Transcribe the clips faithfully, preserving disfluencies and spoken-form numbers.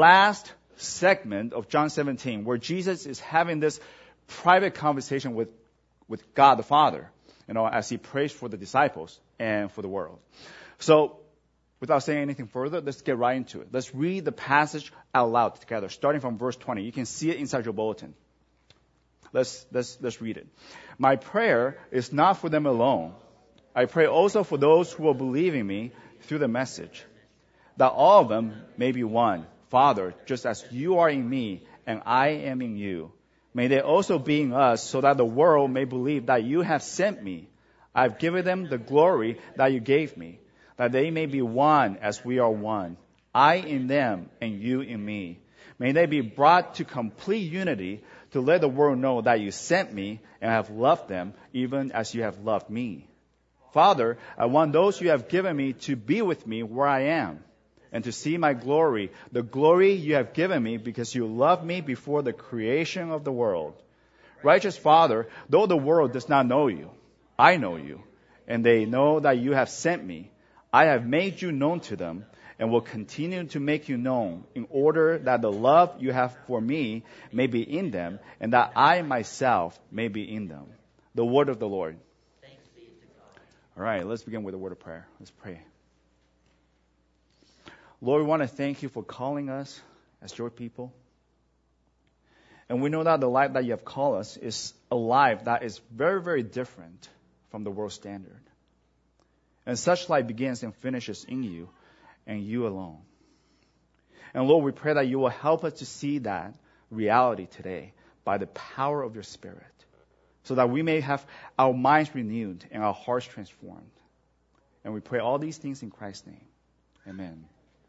last segment of John seventeen, where Jesus is having this private conversation with, with God the Father, you know, as he prays for the disciples and for the world. So, without saying anything further, let's get right into it. Let's read the passage out loud together, starting from verse twenty. You can see it inside your bulletin. Let's, let's, let's read it. My prayer is not for them alone. I pray also for those who will believe in me through the message, that all of them may be one. Father, just as you are in me and I am in you, may they also be in us, so that the world may believe that you have sent me. I've given them the glory that you gave me, that they may be one as we are one. I in them and you in me. May they be brought to complete unity, to let the world know that you sent me and have loved them even as you have loved me. Father, I want those you have given me to be with me where I am, and to see my glory, the glory you have given me because you loved me before the creation of the world. Righteous Father, though the world does not know you, I know you, and they know that you have sent me. I have made you known to them, and will continue to make you known, in order that the love you have for me may be in them, and that I myself may be in them. The word of the Lord. Thanks be to God. All right, let's begin with a word of prayer. Let's pray. Lord, we want to thank you for calling us as your people. And we know that the life that you have called us is a life that is very, very different from the world standard. And such life begins and finishes in you and you alone. And Lord, we pray that you will help us to see that reality today by the power of your Spirit, so that we may have our minds renewed and our hearts transformed. And we pray all these things in Christ's name. Amen.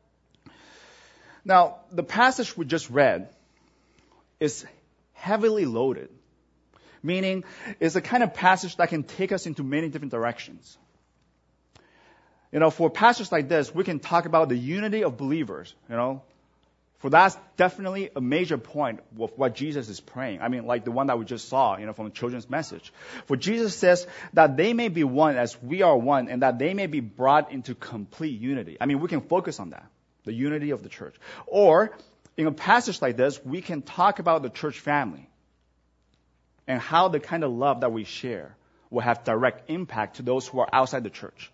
Now, the passage we just read is heavily loaded, meaning it's a kind of passage that can take us into many different directions. You know, for passages like this, we can talk about the unity of believers, you know. For that's definitely a major point of what Jesus is praying. I mean, like the one that we just saw, you know, from the children's message. For Jesus says that they may be one as we are one, and that they may be brought into complete unity. I mean, we can focus on that, the unity of the church. Or, in a passage like this, we can talk about the church family and how the kind of love that we share will have direct impact to those who are outside the church.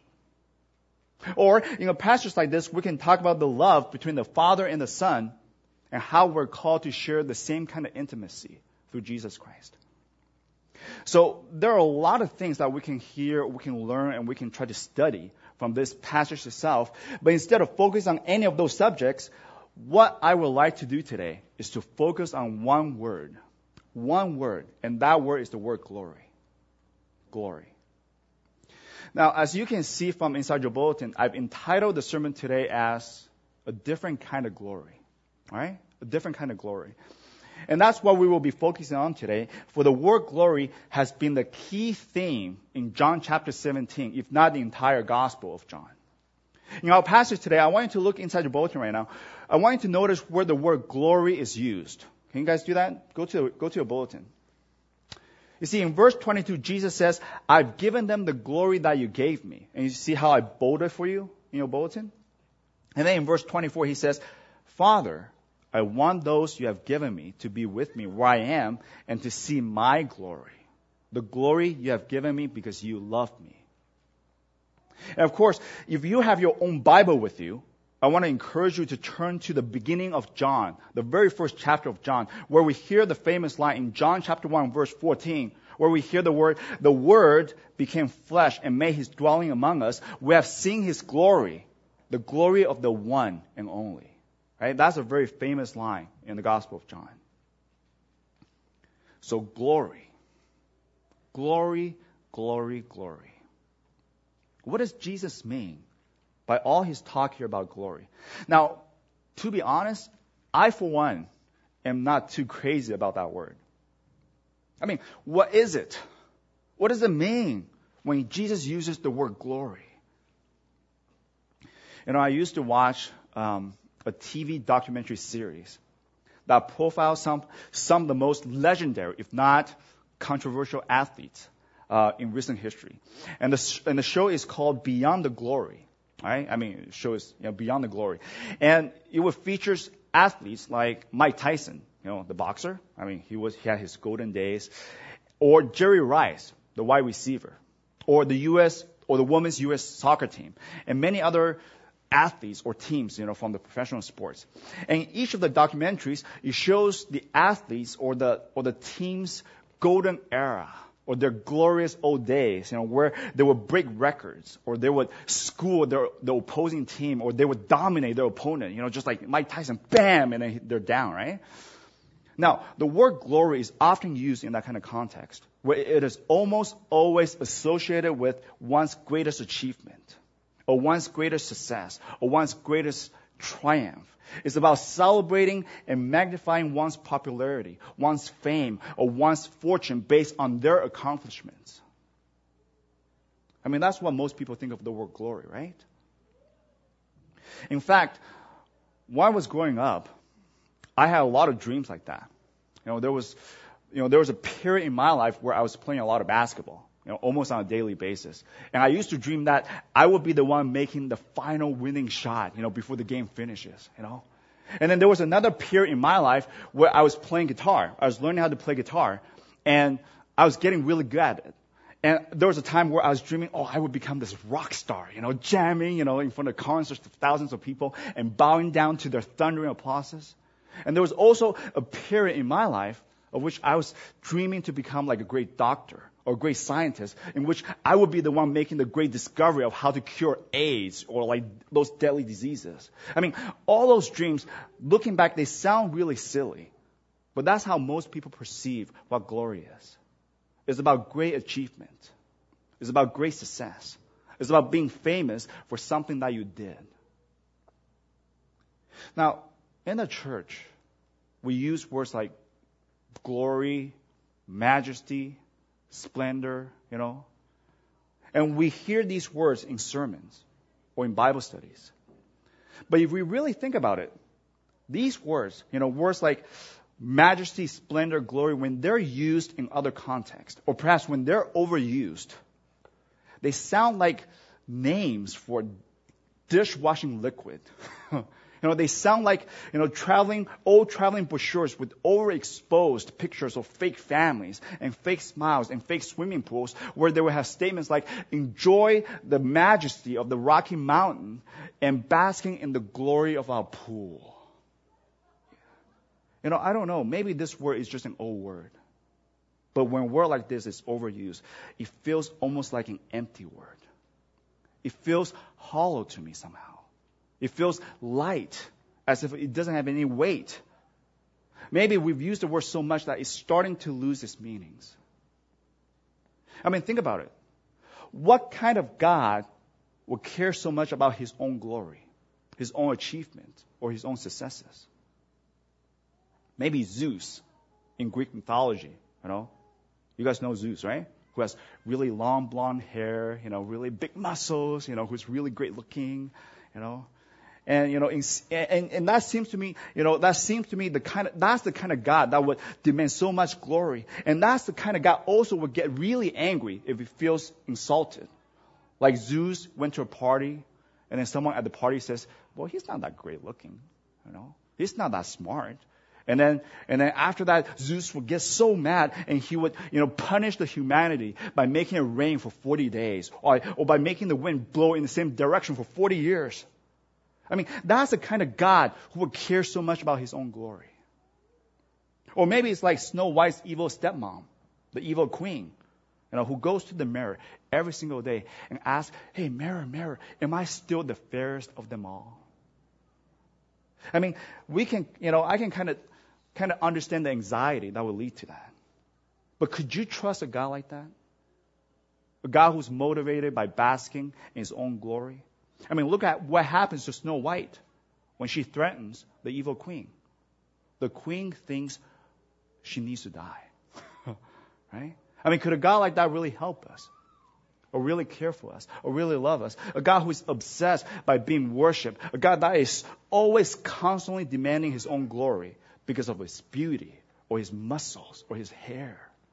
Or, in a passage like this, we can talk about the love between the Father and the Son and how we're called to share the same kind of intimacy through Jesus Christ. So, there are a lot of things that we can hear, we can learn, and we can try to study from this passage itself. But instead of focusing on any of those subjects, what I would like to do today is to focus on one word. One word, and that word is the word glory. Glory. Now, as you can see from inside your bulletin, I've entitled the sermon today as A Different Kind of Glory. All right? A different kind of glory. And that's what we will be focusing on today. For the word glory has been the key theme in John chapter seventeen, if not the entire Gospel of John. In our passage today, I want you to look inside your bulletin right now. I want you to notice where the word glory is used. Can you guys do that? Go to, go to your bulletin. You see, in verse twenty-two, Jesus says, I've given them the glory that you gave me. And you see how I bolded for you in your bulletin? And then in verse twenty-four, he says, Father, I want those you have given me to be with me where I am and to see my glory. The glory you have given me because you loved me. And of course, if you have your own Bible with you, I want to encourage you to turn to the beginning of John, the very first chapter of John, where we hear the famous line in John chapter one, verse fourteen, where we hear the word, the Word became flesh and made his dwelling among us. We have seen his glory, the glory of the one and only. Right? That's a very famous line in the Gospel of John. So glory, glory, glory, glory. What does Jesus mean by all his talk here about glory? Now, to be honest, I, for one, am not too crazy about that word. I mean, what is it? What does it mean when Jesus uses the word glory? You know, I used to watch um, a T V documentary series that profiles some, some of the most legendary, if not controversial athletes uh, in recent history. And the, and the show is called Beyond the Glory. Right? I mean, it shows, you know, Beyond the Glory. And it would features athletes like Mike Tyson, you know, the boxer. I mean, he was he had his golden days. Or Jerry Rice, the wide receiver. Or the U S or the women's U S soccer team. And many other athletes or teams, you know, from the professional sports. And in each of the documentaries, it shows the athletes or the or the team's golden era, or their glorious old days, you know, where they would break records, or they would school their the opposing team, or they would dominate their opponent, you know, just like Mike Tyson, bam, and then they're down, right? Now, the word glory is often used in that kind of context, where it is almost always associated with one's greatest achievement, or one's greatest success, or one's greatest triumph. It's about celebrating and magnifying one's popularity, one's fame, or one's fortune based on their accomplishments. I mean, that's what most people think of the word glory, right? In fact, when I was growing up, I had a lot of dreams like that. You know, there was, you know, there was a period in my life where I was playing a lot of basketball. You know, almost on a daily basis. And I used to dream that I would be the one making the final winning shot, you know, before the game finishes, you know. And then there was another period in my life where I was playing guitar. I was learning how to play guitar, and I was getting really good at it. And there was a time where I was dreaming, oh, I would become this rock star, you know, jamming, you know, in front of concerts of thousands of people and bowing down to their thundering applauses. And there was also a period in my life of which I was dreaming to become like a great doctor or great scientist, in which I would be the one making the great discovery of how to cure AIDS or like those deadly diseases. I mean, all those dreams, looking back, they sound really silly, but that's how most people perceive what glory is. It's about great achievement. It's about great success. It's about being famous for something that you did. Now, in the church, we use words like glory, majesty, splendor, you know. And we hear these words in sermons or in Bible studies. But if we really think about it, these words, you know, words like majesty, splendor, glory, when they're used in other contexts, or perhaps when they're overused, they sound like names for dishwashing liquid. You know, they sound like, you know, traveling, old traveling brochures with overexposed pictures of fake families and fake smiles and fake swimming pools, where they would have statements like, enjoy the majesty of the Rocky Mountain and basking in the glory of our pool. You know, I don't know. Maybe this word is just an old word. But when a word like this is overused, it feels almost like an empty word. It feels hollow to me somehow. It feels light, as if it doesn't have any weight. Maybe we've used the word so much that it's starting to lose its meanings. I mean, think about it. What kind of God would care so much about his own glory, his own achievement, or his own successes? Maybe Zeus in Greek mythology, you know. You guys know Zeus, right? Who has really long blonde hair, you know, really big muscles, you know, who's really great looking, you know. And, you know, in, and, and that seems to me, you know, that seems to me the kind of, that's the kind of God that would demand so much glory. And that's the kind of God also would get really angry if he feels insulted. Like Zeus went to a party, and then someone at the party says, well, he's not that great looking, you know. He's not that smart. And then, and then after that, Zeus would get so mad, and he would, you know, punish the humanity by making it rain for forty days, or, or by making the wind blow in the same direction for forty years. I mean, that's the kind of God who would care so much about his own glory. Or maybe it's like Snow White's evil stepmom, the evil queen, you know, who goes to the mirror every single day and asks, hey, mirror, mirror, am I still the fairest of them all? I mean, we can, you know, I can kind of, kind of understand the anxiety that will lead to that. But could you trust a God like that? A God who's motivated by basking in his own glory? I mean, look at what happens to Snow White when she threatens the evil queen. The queen thinks she needs to die. Right? I mean, could a God like that really help us? Or really care for us? Or really love us? A God who is obsessed by being worshipped. A God that is always constantly demanding his own glory because of his beauty or his muscles or his hair.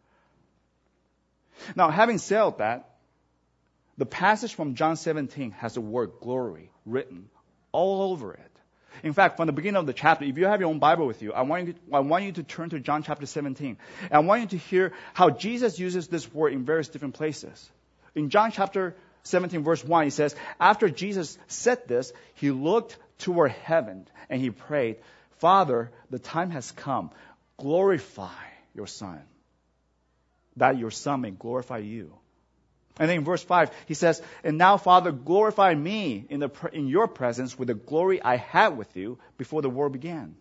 Now, having said that, the passage from John seventeen has the word glory written all over it. In fact, from the beginning of the chapter, if you have your own Bible with you, I want you to, I want you to turn to John chapter seventeen. And I want you to hear how Jesus uses this word in various different places. In John chapter seventeen, verse one, he says, after Jesus said this, he looked toward heaven and he prayed, Father, the time has come. Glorify your Son, that your Son may glorify you. And then in verse five, he says, and now, Father, glorify me in, the, in your presence with the glory I had with you before the world began.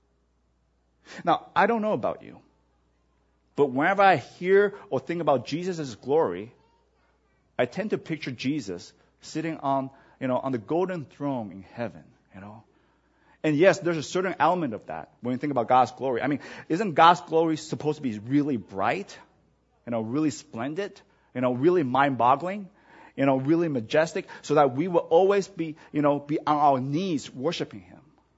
Now, I don't know about you, but whenever I hear or think about Jesus' glory, I tend to picture Jesus sitting on, you know, on the golden throne in heaven, you know. And yes, there's a certain element of that when you think about God's glory. I mean, isn't God's glory supposed to be really bright, you know, really splendid? You know, really mind-boggling, you know, really majestic, so that we will always be, you know, be on our knees worshiping Him.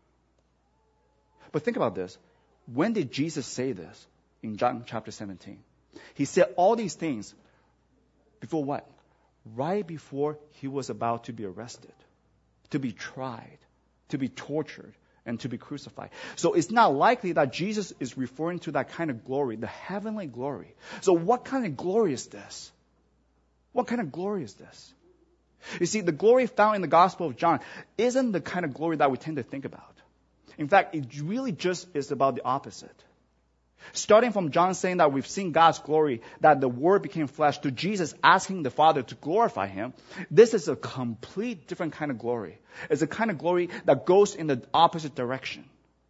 But think about this. When did Jesus say this? In John chapter seventeen. He said all these things before what? Right before He was about to be arrested, to be tried, to be tortured, and to be crucified. So it's not likely that Jesus is referring to that kind of glory, the heavenly glory. So what kind of glory is this? What kind of glory is this? You see, the glory found in the Gospel of John isn't the kind of glory that we tend to think about. In fact, it really just is about the opposite. Starting from John saying that we've seen God's glory, that the Word became flesh, to Jesus asking the Father to glorify Him, this is a complete different kind of glory. It's a kind of glory that goes in the opposite direction.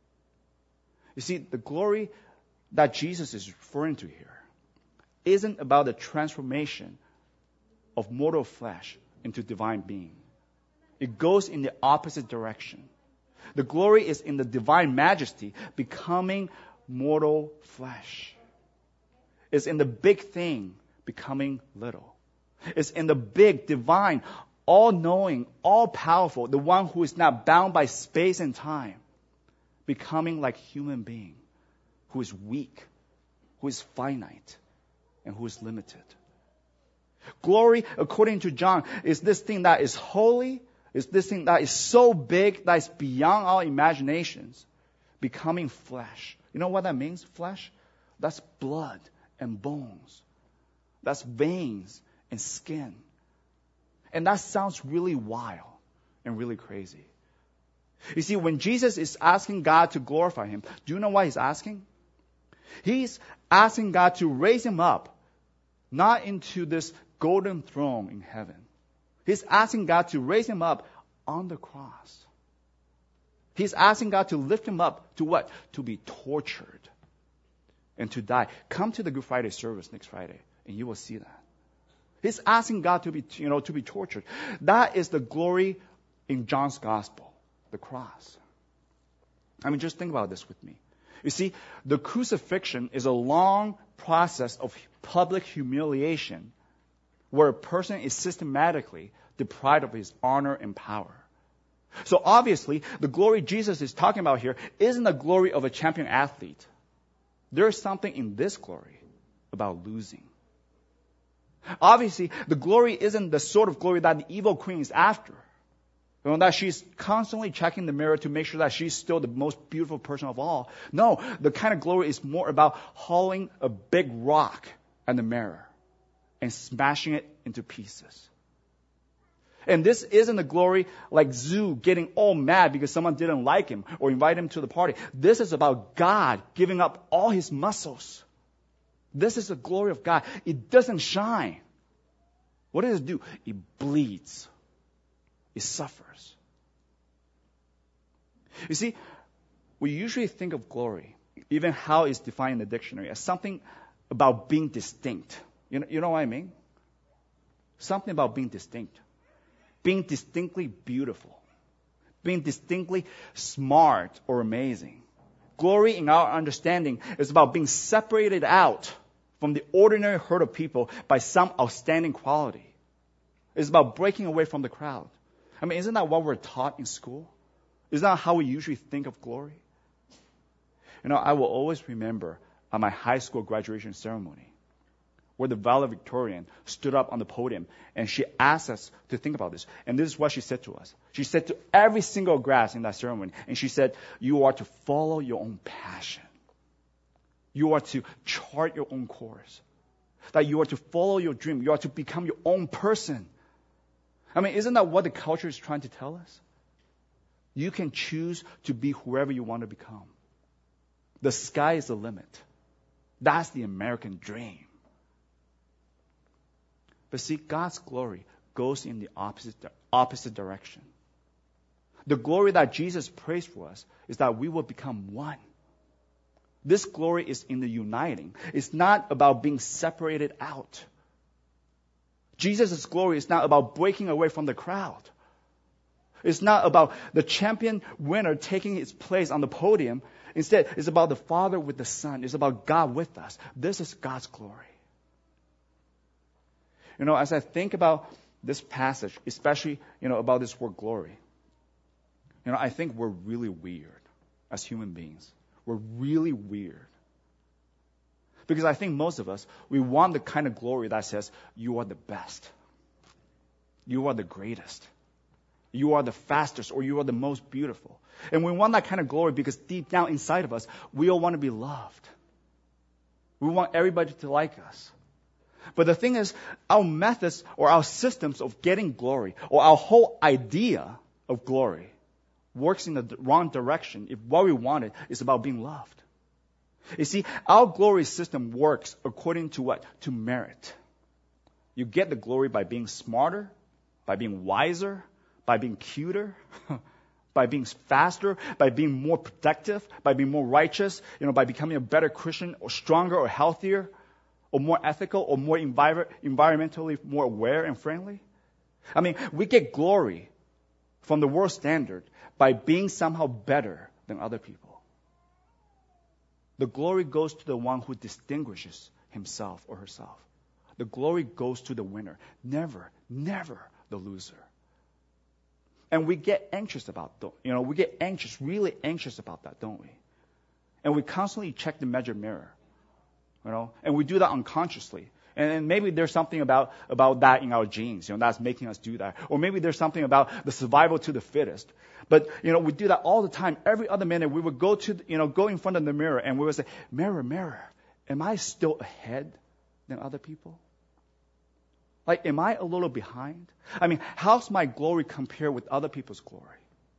You see, the glory that Jesus is referring to here isn't about the transformation of mortal flesh into divine being. It goes in the opposite direction. The glory is in the divine majesty becoming mortal flesh. It's in the big thing becoming little. It's in the big, divine, all-knowing, all-powerful, the one who is not bound by space and time, becoming like human being, who is weak, who is finite, and who is limited. Glory, according to John, is this thing that is holy, is this thing that is so big that is beyond our imaginations, becoming flesh. You know what that means, flesh? That's blood and bones. That's veins and skin. And that sounds really wild and really crazy. You see, when Jesus is asking God to glorify Him, do you know what He's asking? He's asking God to raise Him up, not into this golden throne in heaven. He's asking God to raise Him up on the cross. He's asking God to lift Him up to what? To be tortured and to die. Come to the Good Friday service next Friday and you will see that. He's asking God to be, you know, to be tortured. That is the glory in John's gospel, the cross. I mean, just think about this with me. You see, the crucifixion is a long process of public humiliation where a person is systematically deprived of his honor and power. So obviously, the glory Jesus is talking about here isn't the glory of a champion athlete. There is something in this glory about losing. Obviously, the glory isn't the sort of glory that the evil queen is after. You know, that she's constantly checking the mirror to make sure that she's still the most beautiful person of all. No, the kind of glory is more about hauling a big rock at the mirror and smashing it into pieces. And this isn't a glory like Zeus getting all mad because someone didn't like him or invite him to the party. This is about God giving up all His muscles. This is the glory of God. It doesn't shine. What does it do? It bleeds. It suffers. You see, we usually think of glory, even how it's defined in the dictionary, as something about being distinct. You know, you know what I mean? Something about being distinct. Being distinctly beautiful. Being distinctly smart or amazing. Glory, in our understanding, is about being separated out from the ordinary herd of people by some outstanding quality. It's about breaking away from the crowd. I mean, isn't that what we're taught in school? Isn't that how we usually think of glory? You know, I will always remember at my high school graduation ceremony where the valedictorian stood up on the podium and she asked us to think about this. And this is what she said to us. She said to every single grass in that ceremony, and she said, you are to follow your own passion. You are to chart your own course. That you are to follow your dream. You are to become your own person. I mean, isn't that what the culture is trying to tell us? You can choose to be whoever you want to become. The sky is the limit. That's the American dream. But see, God's glory goes in the opposite, opposite direction. The glory that Jesus prays for us is that we will become one. This glory is in the uniting. It's not about being separated out. Jesus' glory is not about breaking away from the crowd. It's not about the champion winner taking his place on the podium. Instead, it's about the Father with the Son. It's about God with us. This is God's glory. You know, as I think about this passage, especially, you know, about this word glory, you know, I think we're really weird as human beings. We're really weird. Because I think most of us, we want the kind of glory that says, you are the best. You are the greatest. You are the fastest, or you are the most beautiful. And we want that kind of glory because deep down inside of us, we all want to be loved. We want everybody to like us. But the thing is, our methods or our systems of getting glory, or our whole idea of glory, works in the wrong direction if what we wanted is about being loved. You see, our glory system works according to what? To merit. You get the glory by being smarter, by being wiser, by being cuter, by being faster, by being more productive, by being more righteous, you know, by becoming a better Christian, or stronger, or healthier, or more ethical, or more envir- environmentally more aware and friendly. I mean, we get glory from the world standard by being somehow better than other people. The glory goes to the one who distinguishes himself or herself. The glory goes to the winner, never, never the loser. And we get anxious about that. You know, we get anxious, really anxious about that, don't we? And we constantly check the measure mirror. You know, and we do that unconsciously. And, and maybe there's something about, about that in our genes, you know, that's making us do that. Or maybe there's something about the survival to the fittest. But, you know, we do that all the time. Every other minute we would go to, you know, go in front of the mirror and we would say, mirror, mirror, am I still ahead than other people? Like, am I a little behind? I mean, how's my glory compare with other people's glory?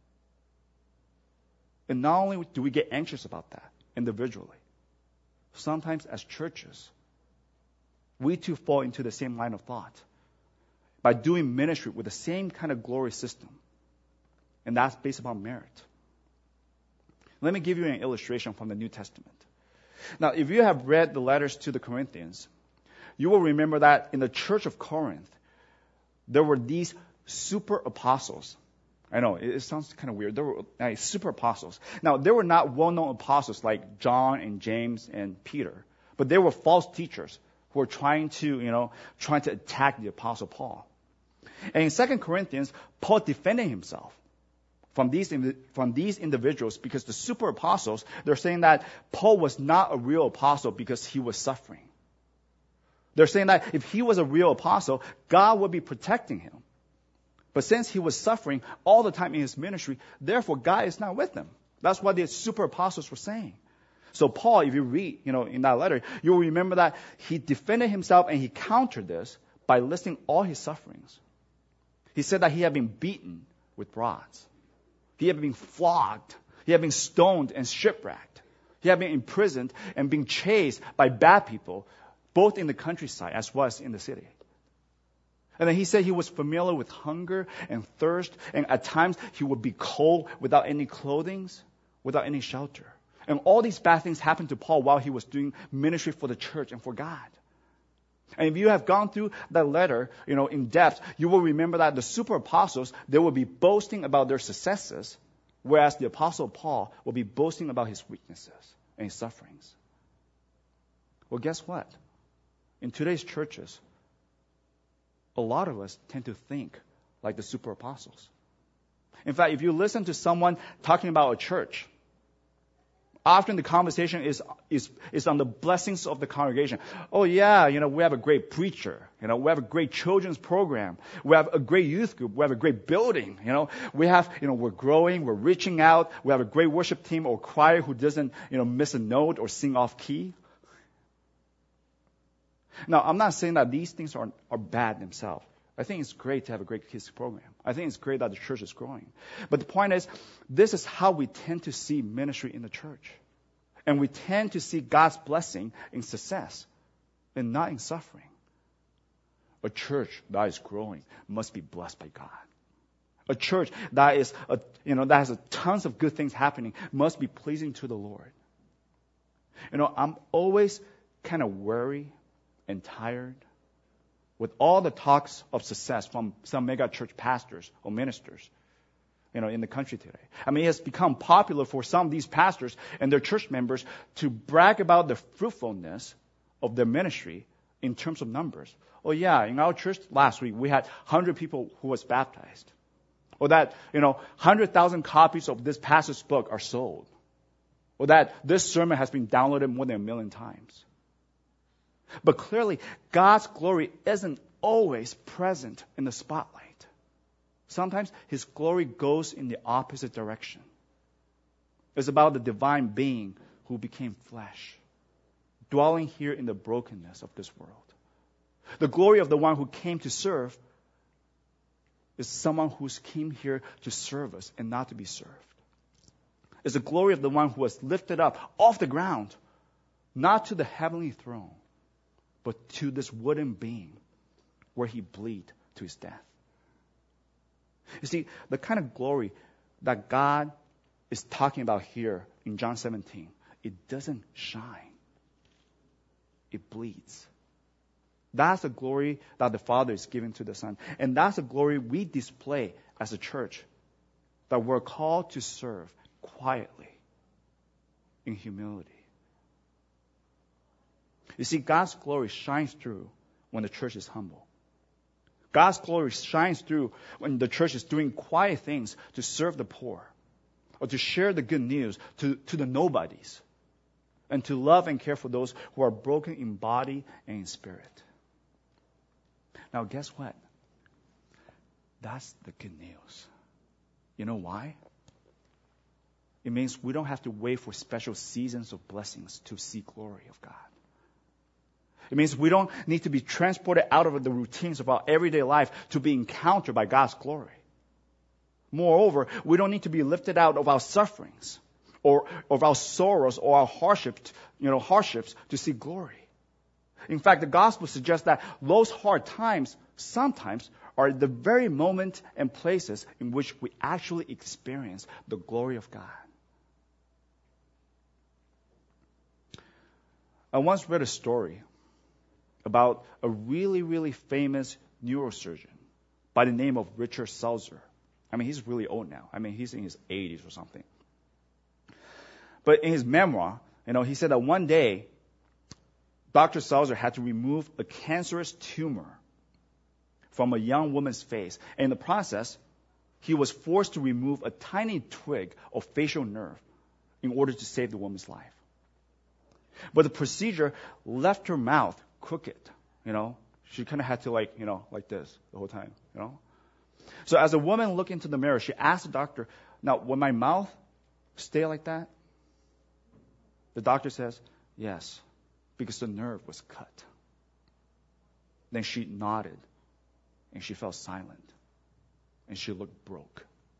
And not only do we get anxious about that individually, sometimes as churches, we too fall into the same line of thought by doing ministry with the same kind of glory system. And that's based upon merit. Let me give you an illustration from the New Testament. Now, if you have read the letters to the Corinthians, you will remember that in the church of Corinth, there were these super apostles. I know, it, it sounds kind of weird. There were uh, super apostles. Now, they were not well-known apostles like John and James and Peter, but they were false teachers who were trying to, you know, trying to attack the apostle Paul. And in Second Corinthians, Paul defended himself from these, from these individuals because the super apostles, they're saying that Paul was not a real apostle because he was suffering. They're saying that if he was a real apostle, God would be protecting him. But since he was suffering all the time in his ministry, therefore God is not with him. That's what the super apostles were saying. So Paul, if you read, you know, in that letter, you'll remember that he defended himself and he countered this by listing all his sufferings. He said that he had been beaten with rods. He had been flogged. He had been stoned and shipwrecked. He had been imprisoned and being chased by bad people, both in the countryside as well as in the city. And then he said he was familiar with hunger and thirst, and at times he would be cold without any clothing, without any shelter. And all these bad things happened to Paul while he was doing ministry for the church and for God. And if you have gone through that letter, you know, in depth, you will remember that the super apostles, they will be boasting about their successes, whereas the apostle Paul will be boasting about his weaknesses and his sufferings. Well, guess what? In today's churches, a lot of us tend to think like the super apostles. In fact, if you listen to someone talking about a church, Often the conversation is, is, is on the blessings of the congregation. Oh yeah, you know, we have a great preacher. You know, we have a great children's program. We have a great youth group. We have a great building. You know, we have, you know, we're growing, we're reaching out. We have a great worship team or choir who doesn't, you know, miss a note or sing off key. Now, I'm not saying that these things are, are bad themselves. I think it's great to have a great kids program. I think it's great that the church is growing. But the point is, this is how we tend to see ministry in the church. And we tend to see God's blessing in success and not in suffering. A church that is growing must be blessed by God. A church that is, a, you know, that has a tons of good things happening must be pleasing to the Lord. You know, I'm always kind of worried and tired with all the talks of success from some mega church pastors or ministers, you know, in the country today. I mean, it has become popular for some of these pastors and their church members to brag about the fruitfulness of their ministry in terms of numbers. Oh yeah, in our church last week, we had one hundred people who was baptized. Or that, you know, one hundred thousand copies of this pastor's book are sold. Or that this sermon has been downloaded more than a million times. But clearly, God's glory isn't always present in the spotlight. Sometimes His glory goes in the opposite direction. It's about the divine being who became flesh, dwelling here in the brokenness of this world. The glory of the one who came to serve is someone who came here to serve us and not to be served. It's the glory of the one who was lifted up off the ground, not to the heavenly throne, but to this wooden being where He bled to His death. You see, the kind of glory that God is talking about here in John seventeen, it doesn't shine. It bleeds. That's the glory that the Father is giving to the Son. And that's the glory we display as a church, that we're called to serve quietly, in humility. You see, God's glory shines through when the church is humble. God's glory shines through when the church is doing quiet things to serve the poor, or to share the good news to, to the nobodies, and to love and care for those who are broken in body and in spirit. Now, guess what? That's the good news. You know why? It means we don't have to wait for special seasons of blessings to see glory of God. It means we don't need to be transported out of the routines of our everyday life to be encountered by God's glory. Moreover, we don't need to be lifted out of our sufferings or of our sorrows or our hardships, you know, hardships to see glory. In fact, the gospel suggests that those hard times sometimes are the very moment and places in which we actually experience the glory of God. I once read a story about a really, really famous neurosurgeon by the name of Richard Selzer. I mean, he's really old now. I mean, he's in his eighties or something. But in his memoir, you know, he said that one day, Doctor Selzer had to remove a cancerous tumor from a young woman's face. And in the process, he was forced to remove a tiny twig of facial nerve in order to save the woman's life. But the procedure left her mouth crooked, you know. She kind of had to like, you know, like this the whole time, you know. So as the woman looked into the mirror, she asked the doctor, now, will my mouth stay like that? The doctor says, yes, because the nerve was cut. Then she nodded, and she fell silent, and she looked broke.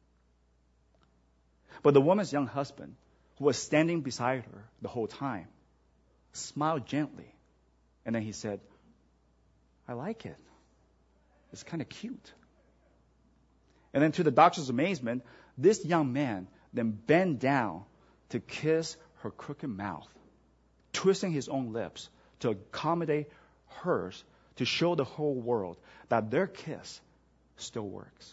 But the woman's young husband, who was standing beside her the whole time, smiled gently, and then he said, I like it. It's kind of cute. And then to the doctor's amazement, this young man then bent down to kiss her crooked mouth, twisting his own lips to accommodate hers, to show the whole world that their kiss still works.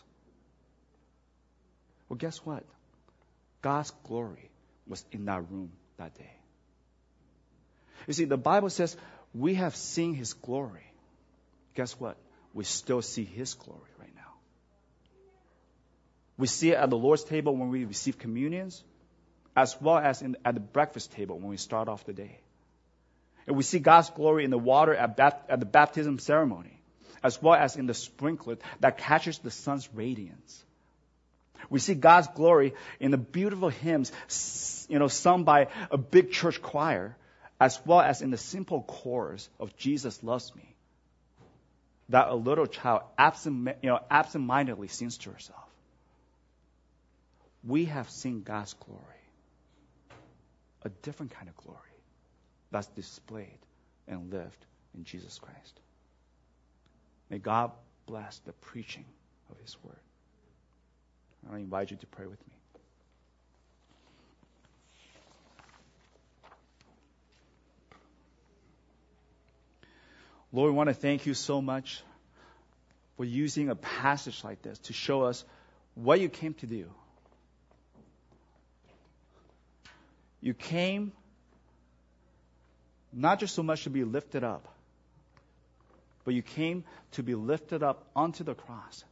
Well, guess what? God's glory was in that room that day. You see, the Bible says we have seen His glory. Guess what? We still see His glory right now. We see it at the Lord's table when we receive communions. as well as in, at the breakfast table when we start off the day. And we see God's glory in the water at, bat, at the baptism ceremony, as well as in the sprinkler that catches the sun's radiance. We see God's glory in the beautiful hymns, you know, sung by a big church choir, as well as in the simple chorus of Jesus loves me, that a little child absent, you know, absent-mindedly sings to herself. We have seen God's glory, a different kind of glory that's displayed and lived in Jesus Christ. May God bless the preaching of His word. I invite you to pray with me. Lord, we want to thank you so much for using a passage like this to show us what you came to do. You came not just so much to be lifted up, but you came to be lifted up onto the cross,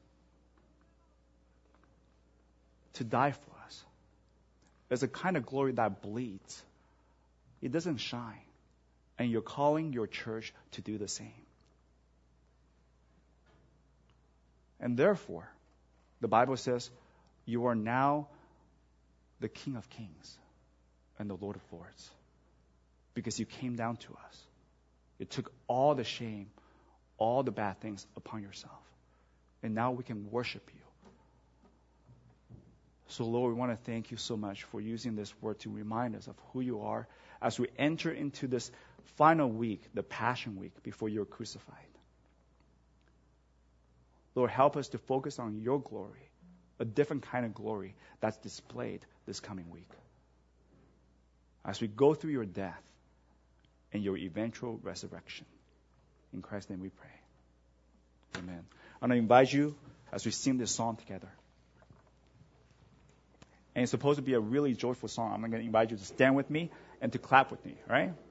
to die for us. There's a kind of glory that bleeds. It doesn't shine. And you're calling your church to do the same. And therefore, the Bible says, you are now the King of Kings and the Lord of Lords. Because you came down to us. You took all the shame, all the bad things upon yourself. And now we can worship you. So, Lord, we want to thank you so much for using this word to remind us of who you are as we enter into this final week, the Passion Week, before you're crucified. Lord, help us to focus on your glory, a different kind of glory that's displayed this coming week. As we go through your death and your eventual resurrection. In Christ's name we pray. Amen. I'm going to invite you as we sing this song together. And it's supposed to be a really joyful song. I'm going to invite you to stand with me and to clap with me, all right?